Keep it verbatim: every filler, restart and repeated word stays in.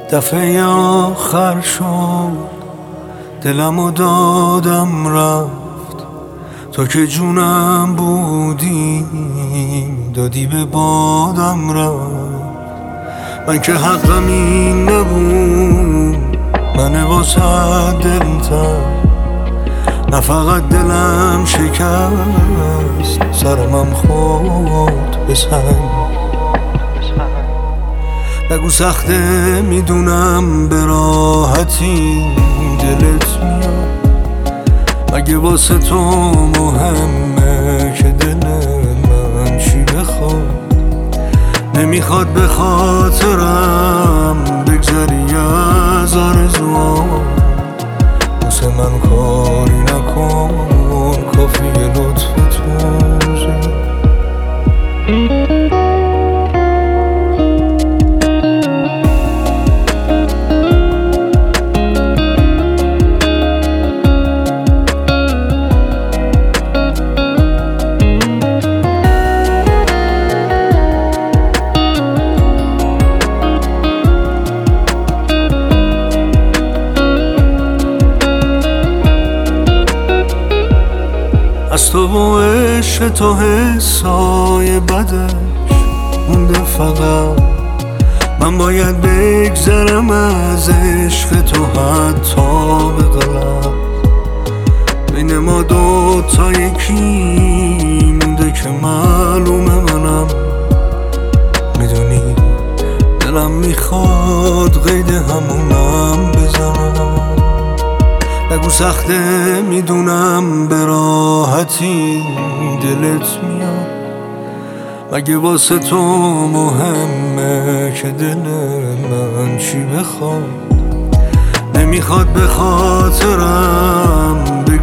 دفعه آخر شد دلمو دادم رفت، تو که جونم بودی دادی به بادم رفت. من که حقم این نبود، من واسه دلتم، نه فقط دلم شکست سرمم خورد به سنگ. نگو سخته میدونم به راحتی دلت میاد، مگه واسه تو مهمه که دل من چی بخواد؟ نمیخواد به خاطرم بگذری از آرزوام، واسه من کاری نکن کافیه لطف تو. از تو و عشق تو حسای بدش مونده فقط، من باید بگذرم از عشق تو حتی به غلط. بین ما دو تا یکی مونده که معلومه، منم میدونی دلم میخواد قید همونم بزنم. نگو سخته میدونم به راحتی دلت میاد، مگه واسه تو مهمه که دل من چی بخواد؟ نمیخواد به خاطرم